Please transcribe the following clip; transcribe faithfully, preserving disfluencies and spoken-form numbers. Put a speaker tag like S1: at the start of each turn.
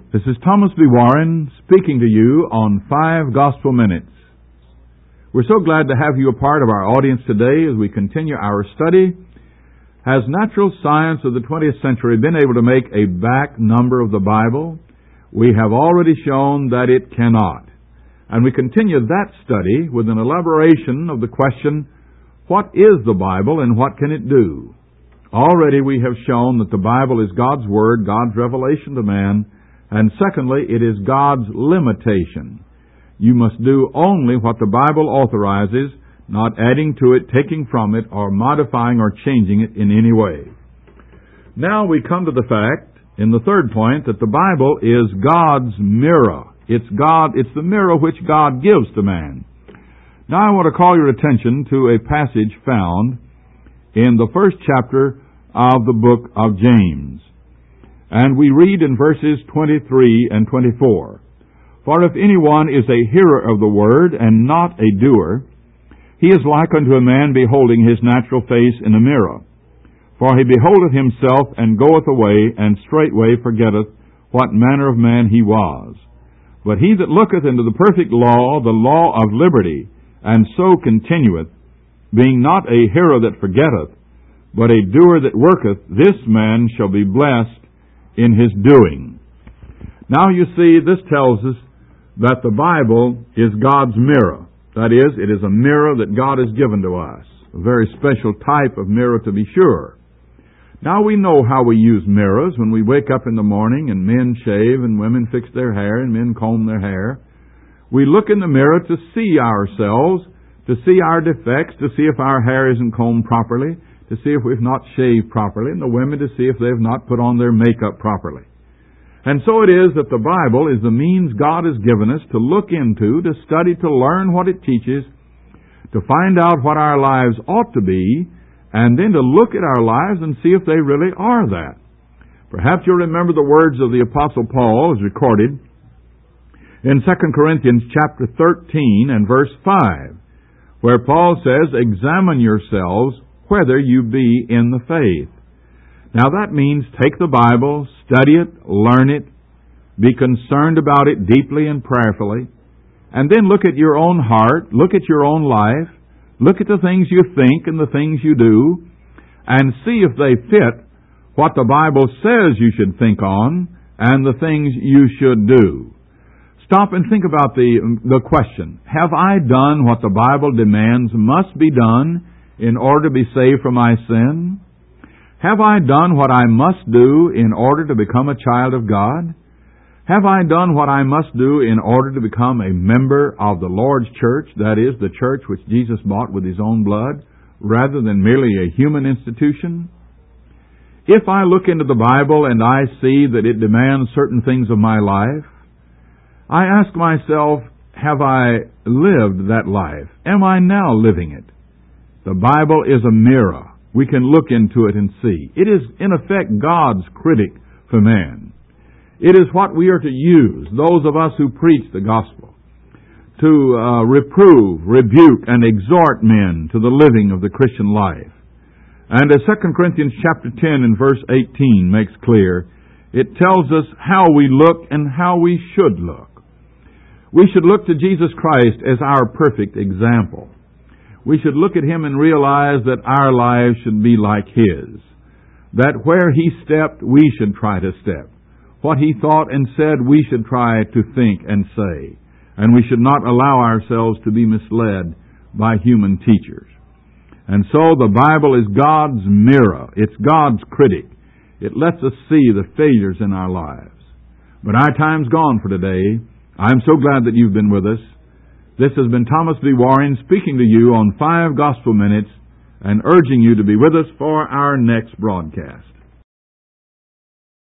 S1: This is Thomas B. Warren speaking to you on Five Gospel Minutes. We're so glad to have you a part of our audience today as we continue our study. Has natural science of the twentieth century been able to make a back number of the Bible? We have already shown that it cannot. And we continue that study with an elaboration of the question, what is the Bible and what can it do? Already we have shown that the Bible is God's Word, God's revelation to man, and secondly, it is God's limitation. You must do only what the Bible authorizes, not adding to it, taking from it, or modifying or changing it in any way. Now we come to the fact, in the third point, that the Bible is God's mirror. It's God, it's the mirror which God gives to man. Now I want to call your attention to a passage found in the first chapter of the book of James. And we read in verses twenty-three and twenty-four, For if anyone is a hearer of the word and not a doer, he is like unto a man beholding his natural face in a mirror. For he beholdeth himself, and goeth away, and straightway forgetteth what manner of man he was. But he that looketh into the perfect law, the law of liberty, and so continueth, being not a hearer that forgetteth, but a doer that worketh, this man shall be blessed in his doing. Now you see, this tells us that the Bible is God's mirror. That is, it is a mirror that God has given to us. A very special type of mirror, to be sure. Now we know how we use mirrors when we wake up in the morning and men shave and women fix their hair and men comb their hair. We look in the mirror to see ourselves, to see our defects, to see if our hair isn't combed properly, to see if we've not shaved properly, and the women to see if they've not put on their makeup properly. And so it is that the Bible is the means God has given us to look into, to study, to learn what it teaches, to find out what our lives ought to be, and then to look at our lives and see if they really are that. Perhaps you'll remember the words of the Apostle Paul as recorded in Second Corinthians chapter thirteen and verse five, where Paul says, Examine yourselves whether you be in the faith. Now that means take the Bible, study it, learn it, be concerned about it deeply and prayerfully, and then look at your own heart, look at your own life, look at the things you think and the things you do, and see if they fit what the Bible says you should think on and the things you should do. Stop and think about the, the question, have I done what the Bible demands must be done in order to be saved from my sin? Have I done what I must do in order to become a child of God? Have I done what I must do in order to become a member of the Lord's church, that is, the church which Jesus bought with His own blood, rather than merely a human institution? If I look into the Bible and I see that it demands certain things of my life, I ask myself, have I lived that life? Am I now living it? The Bible is a mirror. We can look into it and see. It is, in effect, God's critic for man. It is what we are to use, those of us who preach the gospel, to uh, reprove, rebuke, and exhort men to the living of the Christian life. And as Second Corinthians chapter ten and verse eighteen makes clear, it tells us how we look and how we should look. We should look to Jesus Christ as our perfect example. We should look at Him and realize that our lives should be like His. That where He stepped, we should try to step. What He thought and said, we should try to think and say. And we should not allow ourselves to be misled by human teachers. And so the Bible is God's mirror. It's God's critic. It lets us see the failures in our lives. But our time's gone for today. I'm so glad that you've been with us. This has been Thomas B. Warren speaking to you on Five Gospel Minutes and urging you to be with us for our next broadcast.